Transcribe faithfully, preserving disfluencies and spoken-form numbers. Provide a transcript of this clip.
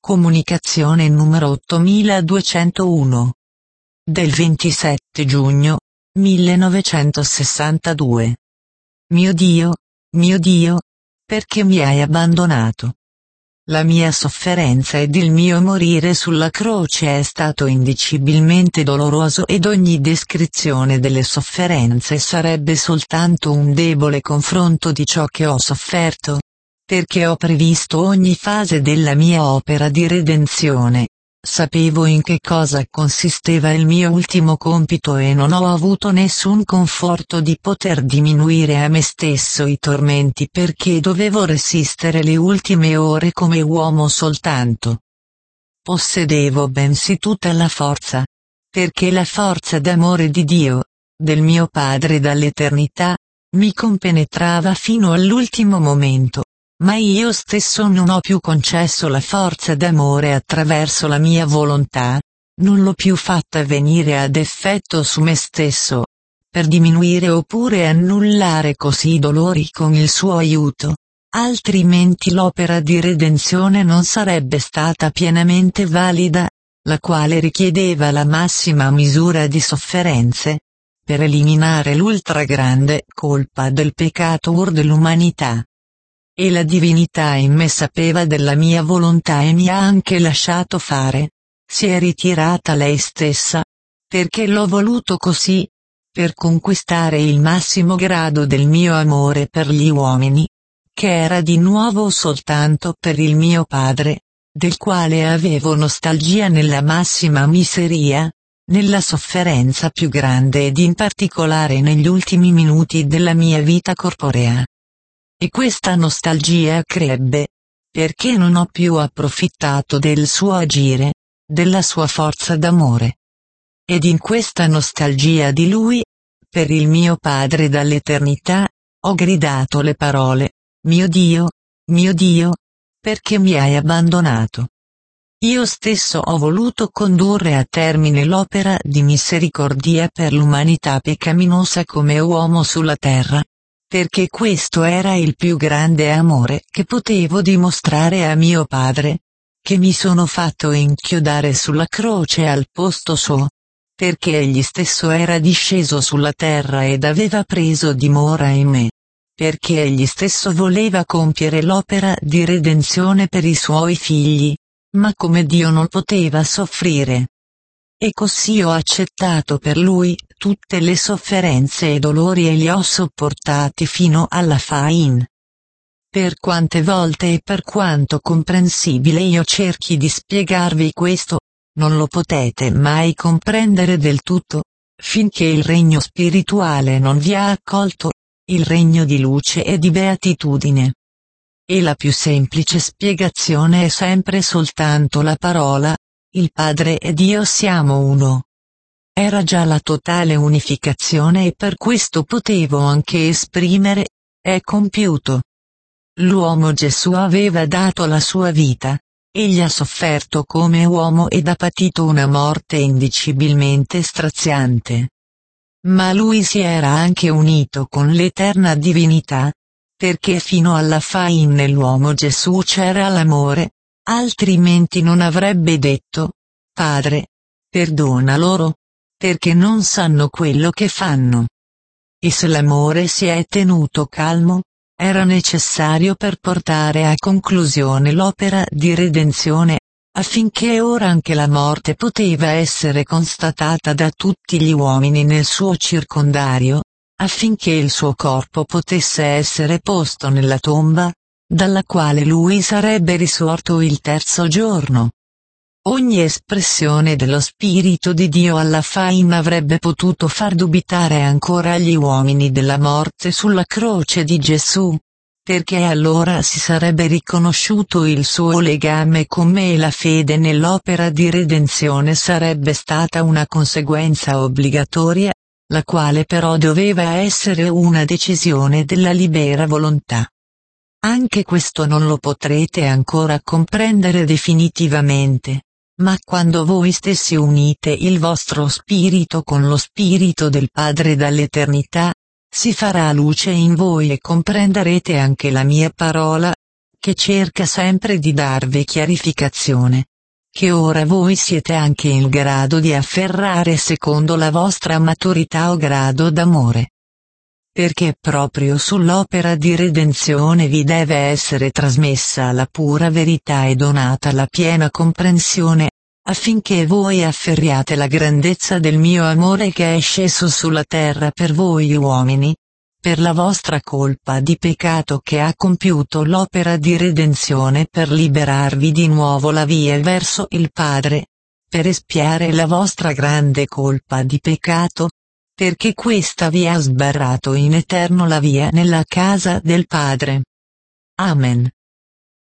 Comunicazione numero ottomiladuecentouno. Del ventisette giugno millenovecentosessantadue. Mio Dio, mio Dio, perché mi hai abbandonato? La mia sofferenza ed il mio morire sulla croce è stato indicibilmente doloroso ed ogni descrizione delle sofferenze sarebbe soltanto un debole confronto di ciò che ho sofferto, perché ho previsto ogni fase della mia opera di redenzione. Sapevo in che cosa consisteva il mio ultimo compito e non ho avuto nessun conforto di poter diminuire a me stesso i tormenti perché dovevo resistere le ultime ore come uomo soltanto. Possedevo bensì tutta la forza, perché la forza d'amore di Dio, del mio Padre dall'eternità, mi compenetrava fino all'ultimo momento. Ma io stesso non ho più concesso la forza d'amore attraverso la mia volontà, non l'ho più fatta venire ad effetto su me stesso, per diminuire oppure annullare così i dolori con il suo aiuto, altrimenti l'opera di redenzione non sarebbe stata pienamente valida, la quale richiedeva la massima misura di sofferenze, per eliminare l'ultra grande colpa del peccato ur dell'umanità. E la divinità in me sapeva della mia volontà e mi ha anche lasciato fare, si è ritirata lei stessa, perché l'ho voluto così, per conquistare il massimo grado del mio amore per gli uomini, che era di nuovo soltanto per il mio Padre, del quale avevo nostalgia nella massima miseria, nella sofferenza più grande ed in particolare negli ultimi minuti della mia vita corporea. E questa nostalgia crebbe, perché non ho più approfittato del suo agire, della sua forza d'amore. Ed in questa nostalgia di lui, per il mio Padre dall'eternità, ho gridato le parole, mio Dio, mio Dio, perché mi hai abbandonato? Io stesso ho voluto condurre a termine l'opera di misericordia per l'umanità peccaminosa come uomo sulla terra, perché questo era il più grande amore che potevo dimostrare a mio Padre, che mi sono fatto inchiodare sulla croce al posto suo, perché egli stesso era disceso sulla terra ed aveva preso dimora in me, perché egli stesso voleva compiere l'opera di redenzione per i suoi figli, ma come Dio non poteva soffrire. E così ho accettato per lui tutte le sofferenze e dolori e li ho sopportati fino alla fin. Per quante volte e per quanto comprensibile io cerchi di spiegarvi questo, non lo potete mai comprendere del tutto, finché il regno spirituale non vi ha accolto, il regno di luce e di beatitudine. E la più semplice spiegazione è sempre soltanto la parola, il Padre ed io siamo uno. Era già la totale unificazione e per questo potevo anche esprimere, è compiuto. L'uomo Gesù aveva dato la sua vita, egli ha sofferto come uomo ed ha patito una morte indicibilmente straziante. Ma lui si era anche unito con l'eterna divinità, perché fino alla fin nell'uomo Gesù c'era l'amore, altrimenti non avrebbe detto, Padre, perdona loro, perché non sanno quello che fanno. E se l'amore si è tenuto calmo, era necessario per portare a conclusione l'opera di redenzione, affinché ora anche la morte poteva essere constatata da tutti gli uomini nel suo circondario, affinché il suo corpo potesse essere posto nella tomba, dalla quale lui sarebbe risorto il terzo giorno. Ogni espressione dello Spirito di Dio alla fin avrebbe potuto far dubitare ancora gli uomini della morte sulla croce di Gesù, perché allora si sarebbe riconosciuto il suo legame con me e la fede nell'opera di redenzione sarebbe stata una conseguenza obbligatoria, la quale però doveva essere una decisione della libera volontà. Anche questo non lo potrete ancora comprendere definitivamente, ma quando voi stessi unite il vostro spirito con lo spirito del Padre dall'eternità, si farà luce in voi e comprenderete anche la mia parola, che cerca sempre di darvi chiarificazione, che ora voi siete anche in grado di afferrare secondo la vostra maturità o grado d'amore. Perché proprio sull'opera di redenzione vi deve essere trasmessa la pura verità e donata la piena comprensione, affinché voi afferriate la grandezza del mio amore che è sceso sulla terra per voi uomini, per la vostra colpa di peccato che ha compiuto l'opera di redenzione per liberarvi di nuovo la via verso il Padre, per espiare la vostra grande colpa di peccato, perché questa vi ha sbarrato in eterno la via nella casa del Padre. Amen.